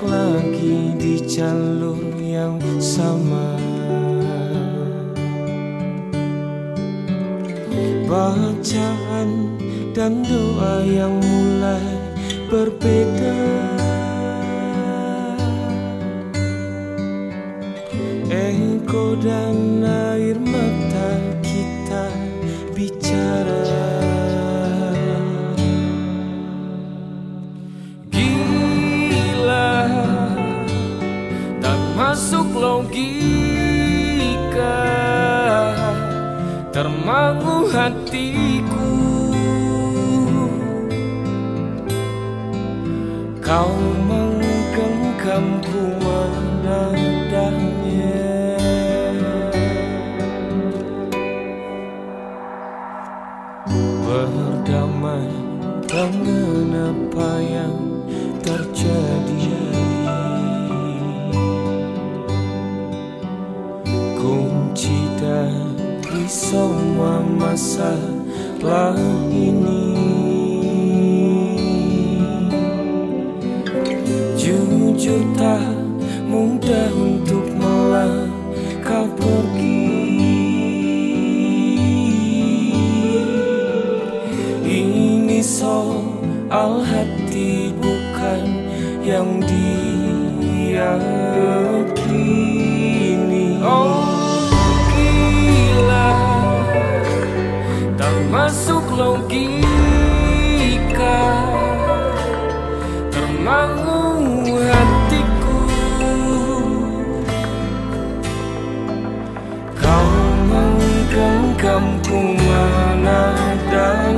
lagi di jalur yang sama. Bacaan dan doa yang mulai berbeda. Engkau dan air mata kita bicara. Gila, tak masuk logika, termangu hatiku. Kau menggenggamku menadanya. Berdamai dengan apa yang terjadi. Kunci dari semua masalah ini, jujur tak mudah untuk melangkah pergi. Ini soal hati bukan yang diyakini. Oh gila, tak masuk logika, termangu hatiku. Kau menggenggamku menadanya.